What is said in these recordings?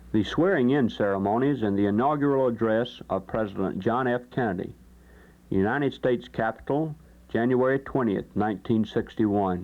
The swearing-in ceremonies and the inaugural address of President John F. Kennedy, United States Capitol, January 20th, 1961.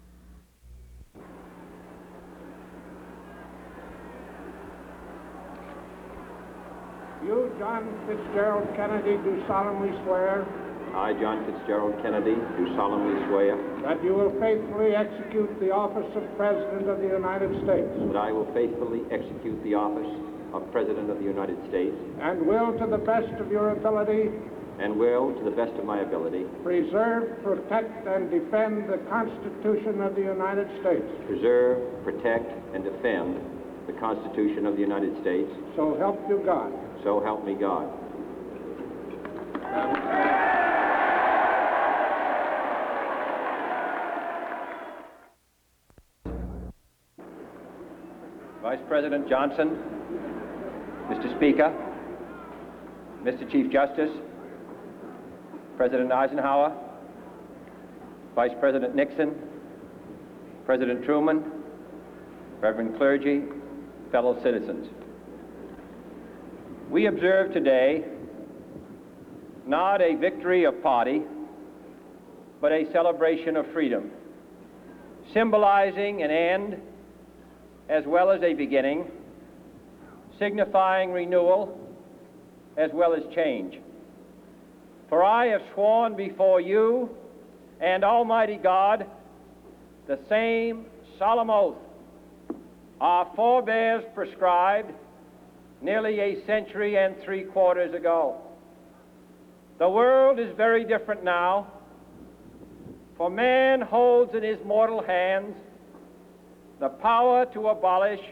You, John Fitzgerald Kennedy, do solemnly swear I, John Fitzgerald Kennedy, do solemnly swear that you will faithfully execute the office of President of the United States that I will faithfully execute the office of President of the United States and will, to the best of your ability, and will, to the best of my ability, preserve, protect, and defend the Constitution of the United States. preserve, protect, and defend the Constitution of the United States. So help you God. So help me God. Vice President Johnson, Mr. Speaker, Mr. Chief Justice, President Eisenhower, Vice President Nixon, President Truman, Reverend clergy, fellow citizens. We observe today not a victory of party, but a celebration of freedom, symbolizing an end as well as a beginning, signifying renewal as well as change. For I have sworn before you and Almighty God the same solemn oath our forebears prescribed nearly a century and 3/4 ago. The world is very different now, for man holds in his mortal hands the power to abolish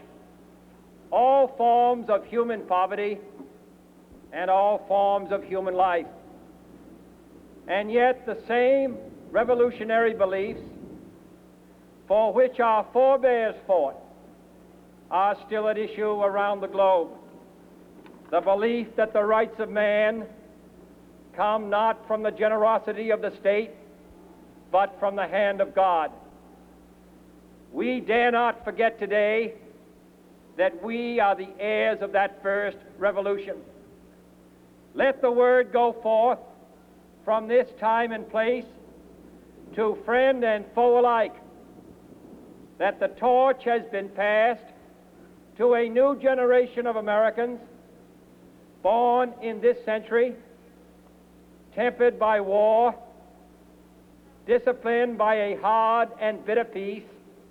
all forms of human poverty and all forms of human life. And yet the same revolutionary beliefs for which our forebears fought are still at issue around the globe. The belief that the rights of man come not from the generosity of the state, but from the hand of God. We dare not forget today that we are the heirs of that first revolution. Let the word go forth from this time and place to friend and foe alike that the torch has been passed to a new generation of Americans born in this century, tempered by war, disciplined by a hard and bitter peace,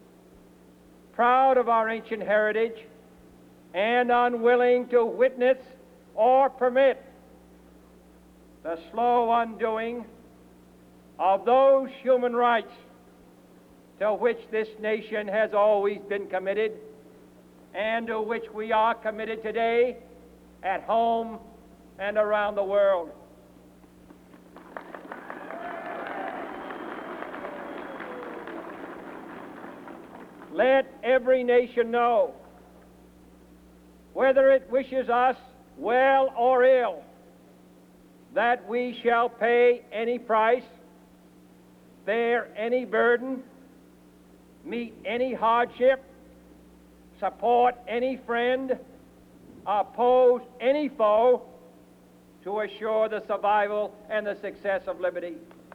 proud of our ancient heritage, and unwilling to witness or permit the slow undoing of those human rights to which this nation has always been committed and to which we are committed today at home and around the world. Let every nation know, whether it wishes us well or ill, that we shall pay any price, bear any burden, meet any hardship, support any friend, oppose any foe to assure the survival and the success of liberty.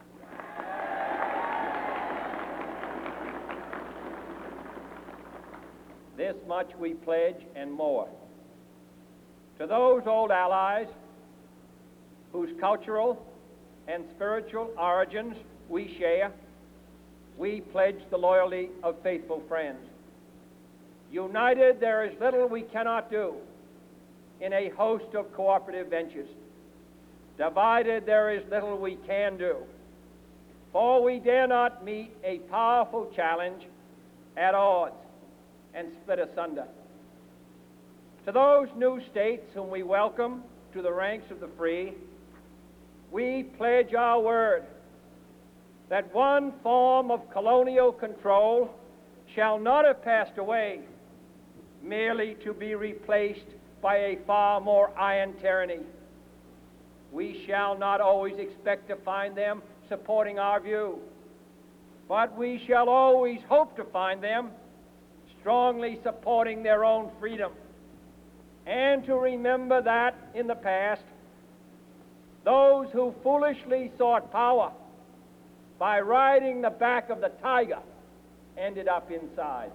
This much we pledge and more. To those old allies whose cultural and spiritual origins we share, we pledge the loyalty of faithful friends. United, there is little we cannot do in a host of cooperative ventures. Divided, there is little we can do, for we dare not meet a powerful challenge at odds and split asunder. To those new states whom we welcome to the ranks of the free, we pledge our word that one form of colonial control shall not have passed away merely to be replaced by a far more iron tyranny. We shall not always expect to find them supporting our view, but we shall always hope to find them strongly supporting their own freedom. and to remember that in the past, those who foolishly sought power by riding the back of the tiger ended up inside.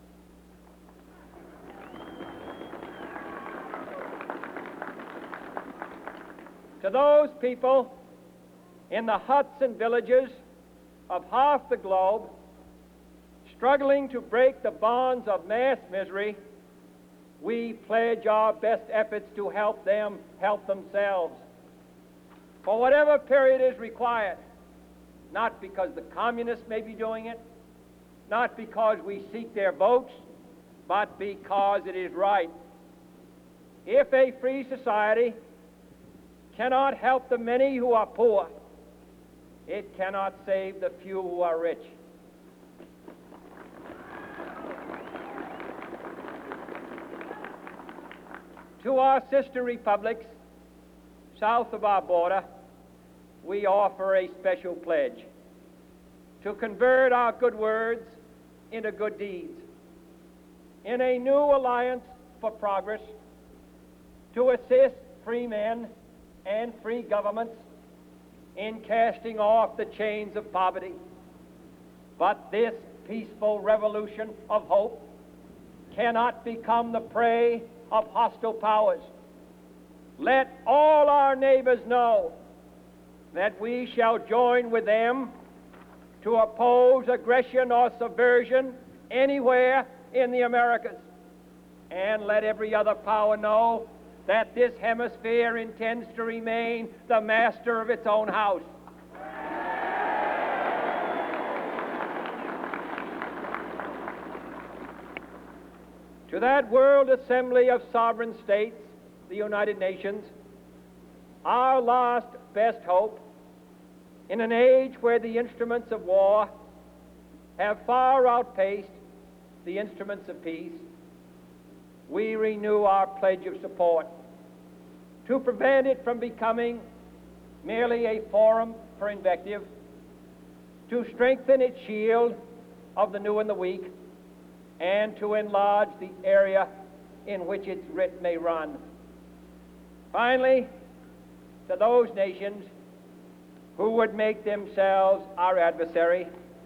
To those people in the huts and villages of half the globe struggling to break the bonds of mass misery, we pledge our best efforts to help them help themselves for whatever period is required, not because the communists may be doing it, not because we seek their votes, but because it is right. If a free society cannot help the many who are poor, it cannot save the few who are rich. To our sister republics south of our border, we offer a special pledge to convert our good words into good deeds, in a new alliance for progress, to assist free men and free governments in casting off the chains of poverty. But this peaceful revolution of hope cannot become the prey of hostile powers. Let all our neighbors know that we shall join with them to oppose aggression or subversion anywhere in the Americas. And let every other power know that this hemisphere intends to remain the master of its own house. To that World Assembly of Sovereign States, the United Nations, our last best hope, in an age where the instruments of war have far outpaced the instruments of peace, we renew our pledge of support to prevent it from becoming merely a forum for invective, to strengthen its shield of the new and the weak, and to enlarge the area in which its writ may run. Finally, to those nations who would make themselves our adversary,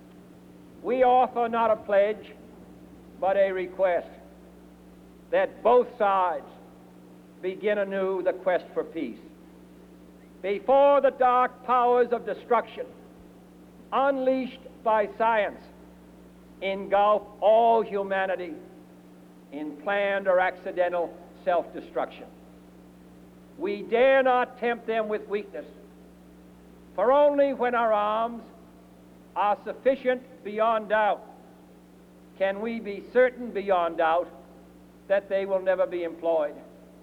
we offer not a pledge, but a request that both sides begin anew the quest for peace. Before the dark powers of destruction, unleashed by science, engulf all humanity in planned or accidental self-destruction, we dare not tempt them with weakness, for only when our arms are sufficient beyond doubt can we be certain beyond doubt that they will never be employed.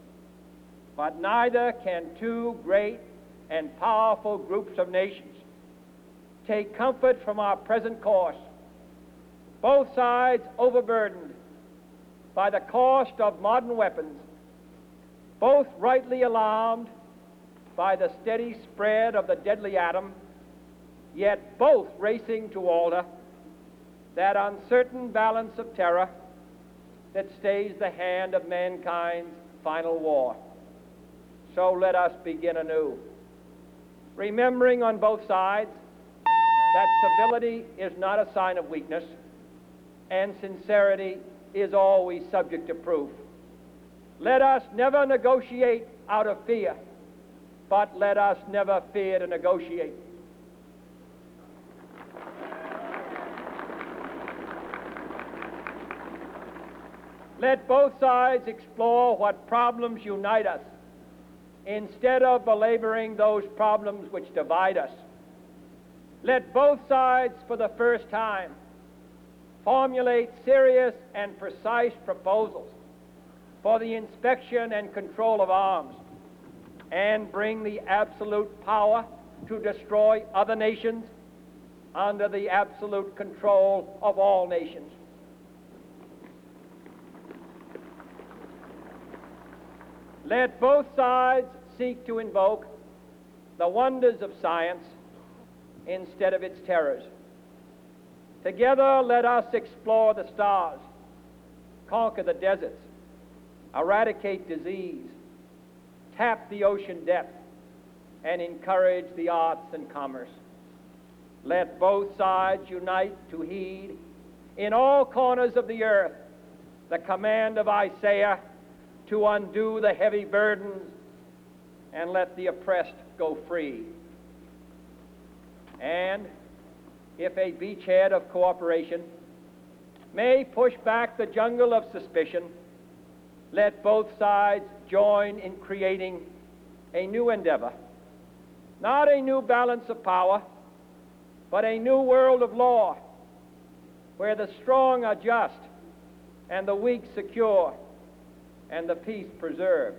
But neither can two great and powerful groups of nations take comfort from our present course, both sides overburdened by the cost of modern weapons, both rightly alarmed by the steady spread of the deadly atom, yet both racing to alter that uncertain balance of terror that stays the hand of mankind's final war. So let us begin anew, remembering on both sides that civility is not a sign of weakness, and sincerity is always subject to proof. Let us never negotiate out of fear, but let us never fear to negotiate. Let both sides explore what problems unite us, instead of belaboring those problems which divide us. Let both sides, for the first time, formulate serious and precise proposals for the inspection and control of arms, and bring the absolute power to destroy other nations under the absolute control of all nations. Let both sides seek to invoke the wonders of science instead of its terrors. Together, let us explore the stars, conquer the deserts, eradicate disease, tap the ocean depths, and encourage the arts and commerce. Let both sides unite to heed in all corners of the earth the command of Isaiah to undo the heavy burdens and let the oppressed go free. And if a beachhead of cooperation may push back the jungle of suspicion, let both sides join in creating a new endeavor, not a new balance of power, but a new world of law, where the strong are just and the weak secure and the peace preserved.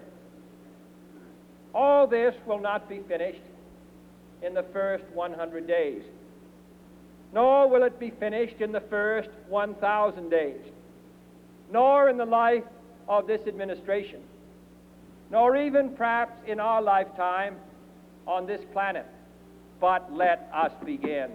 All this will not be finished in the first 100 days, nor will it be finished in the first 1,000 days, nor in the life of this administration, nor even perhaps in our lifetime on this planet. But let us begin.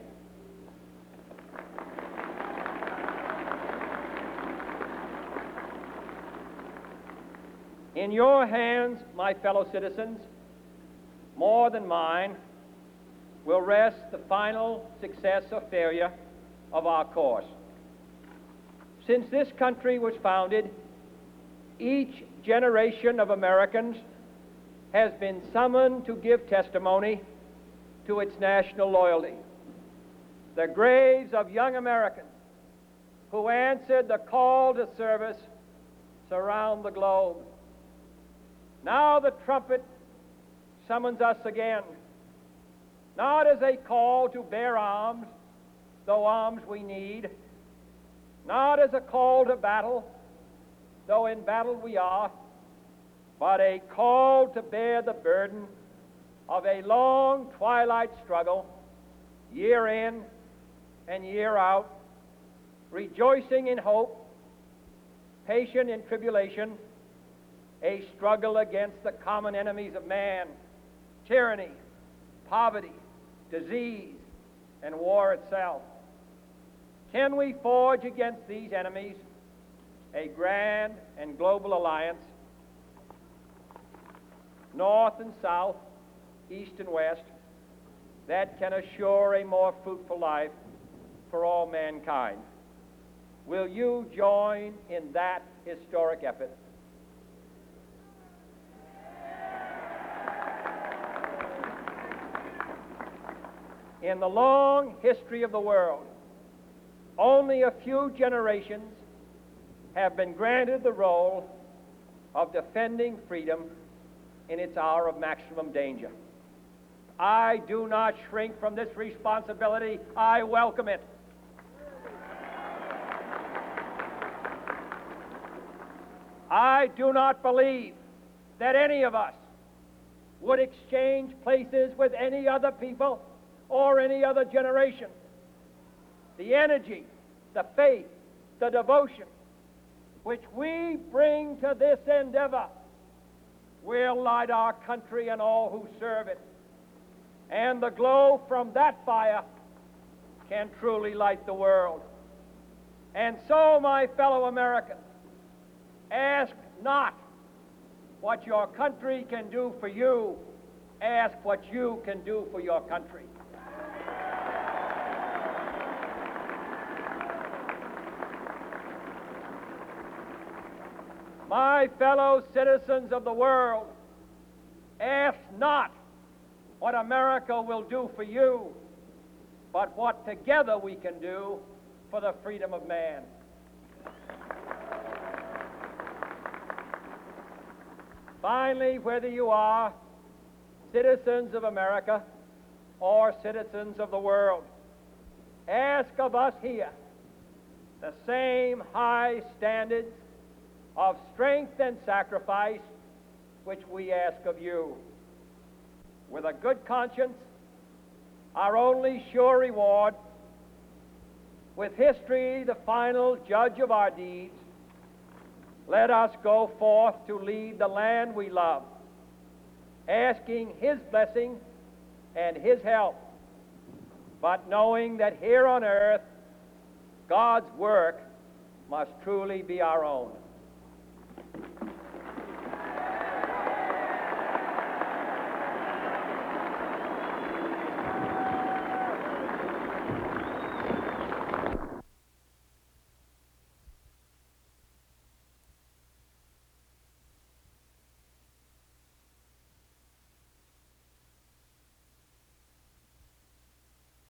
In your hands, my fellow citizens, more than mine, will rest the final success or failure of our course. Since this country was founded, each generation of Americans has been summoned to give testimony to its national loyalty. The graves of young Americans who answered the call to service surround the globe. Now the trumpet summons us again, not as a call to bear arms, though arms we need, not as a call to battle, though in battle we are, but a call to bear the burden of a long twilight struggle, year in and year out, rejoicing in hope, patient in tribulation, a struggle against the common enemies of man, tyranny, poverty, disease, and war itself. Can we forge against these enemies a grand and global alliance, north and south, east and west, that can assure a more fruitful life for all mankind? Will you join in that historic effort? In the long history of the world, only a few generations have been granted the role of defending freedom in its hour of maximum danger. I do not shrink from this responsibility. I welcome it. I do not believe that any of us would exchange places with any other people or any other generation. The energy, the faith, the devotion which we bring to this endeavor will light our country and all who serve it. And the glow from that fire can truly light the world. And so, my fellow Americans, ask not what your country can do for you, ask what you can do for your country. My fellow citizens of the world, ask not what America will do for you, but what together we can do for the freedom of man. Finally, whether you are citizens of America or citizens of the world, ask of us here the same high standards of strength and sacrifice which we ask of you. With a good conscience, our only sure reward, with history the final judge of our deeds, let us go forth to lead the land we love, asking His blessing and His help, but knowing that here on earth, God's work must truly be our own.